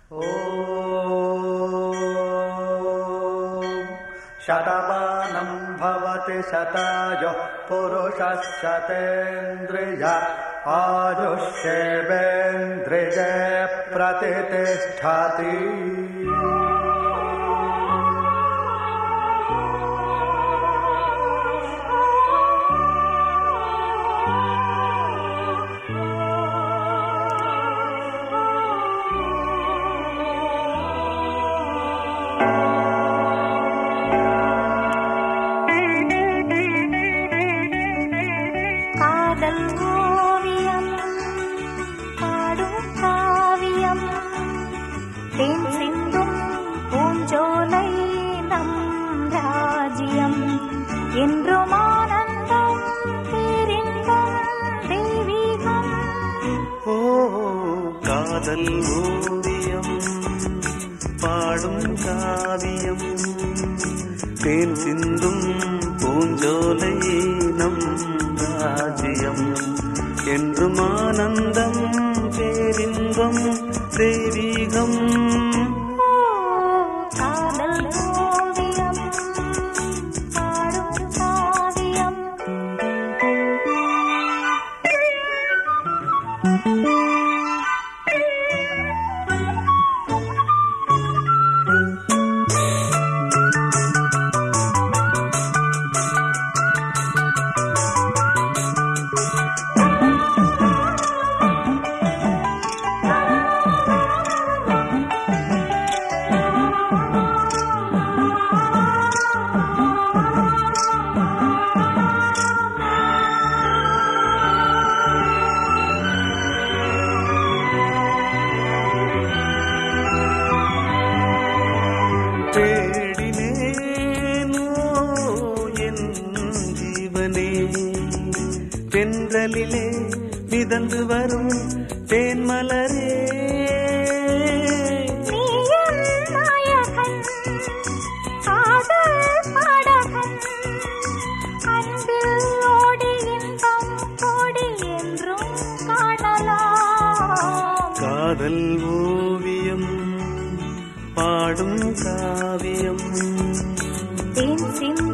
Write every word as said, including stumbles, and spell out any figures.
शतमानं भवति शतायुः पुरुषः शतेन्द्रिय आयुष्येवेन्द्रिये प्रतिष्ठति। தேன் சிந்தும் பூஞ்சோலை நம் ராஜ்யம் என்றும் ஆனந்தம் பேரின்பம் தெய்வீகம். ஓ காதல் ஓவியம் பாடும் காவியம் தேன் சிந்தும் பூஞ்சோலை நம் ராஜ்யம் என்றும் ஆனந்தம் பேரின்பம் தெய்வீகம். காதல் ஓவியம் பாடும் காவியம். தேடினேனோ என் ஜீவனே தென்றலிலே மிதந்து வரும் தேன்மலரே. காதல் ஓவியம் பாடும் காவியம் தேன் சிந்தும்